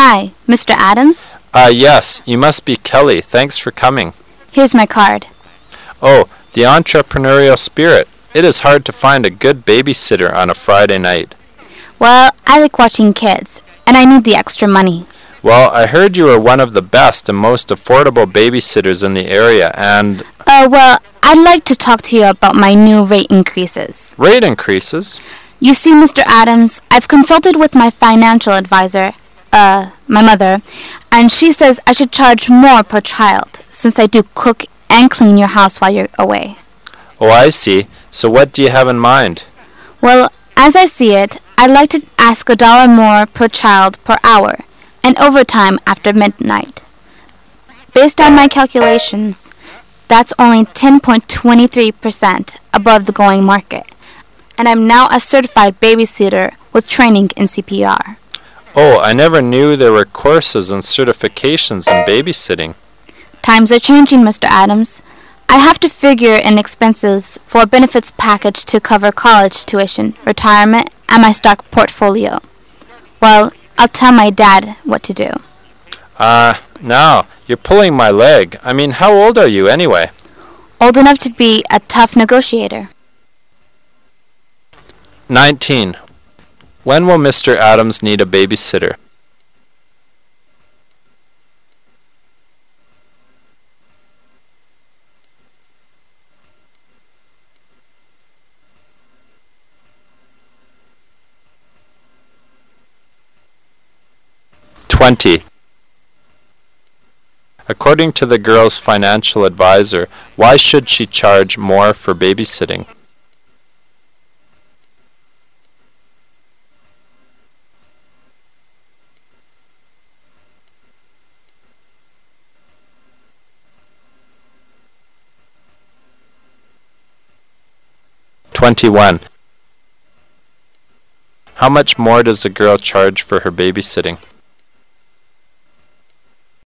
Hi, Mr. Adams? Yes, you must be Kelly. Thanks for coming. Here's my card. Oh, the entrepreneurial spirit. It is hard to find a good babysitter on a Friday night. Well, I like watching kids, and I need the extra money. Well, I heard you were one of the best and most affordable babysitters in the area, and... Well, I'd like to talk to you about my new rate increases. Rate increases? You see, Mr. Adams, I've consulted with my financial advisor, my mother, and she says I should charge more per child, since I do cook and clean your house while you're away. Oh, I see. So what do you have in mind? Well, as I see it, I'd like to ask $1 more per child per hour, and overtime after midnight. Based on my calculations, that's only 10.23% above the going market, and I'm now a certified babysitter with training in CPR. Oh, I never knew there were courses and certifications in babysitting. Times are changing, Mr. Adams. I have to figure in expenses for a benefits package to cover college tuition, retirement, and my stock portfolio. Well, I'll tell my dad what to do. Now, you're pulling my leg. I mean, how old are you anyway? Old enough to be a tough negotiator. 19. When will Mr. Adams need a babysitter? According to the girl's financial advisor, why should she charge more for babysitting? How much more does a girl charge for her babysitting?